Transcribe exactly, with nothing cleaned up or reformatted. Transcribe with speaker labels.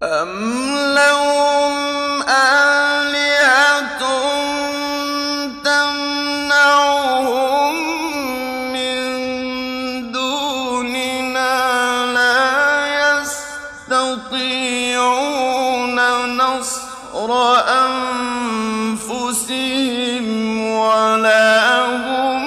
Speaker 1: أَمْ لَهُمْ آلِهَةٌ تَمْنَعُهُم مِّن دُونِنَا لَا يَسْتَطِيعُونَ نَصْرَ أَنفُسِهِمْ وَلَا هُم